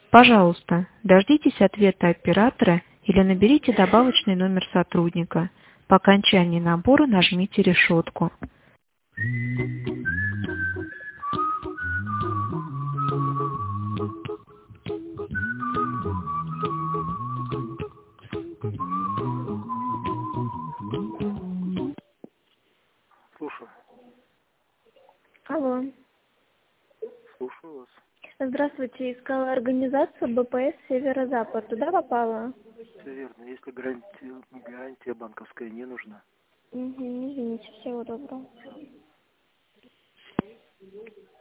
Пожалуйста, дождитесь ответа оператора или наберите добавочный номер сотрудника. По окончании набора нажмите решетку. Слушаю. Алло. Слушаю вас. Здравствуйте, искала организацию БПС Северо-Запад. Туда попала? Все верно. Если гарантия банковская не нужна. Угу, извините, всего доброго.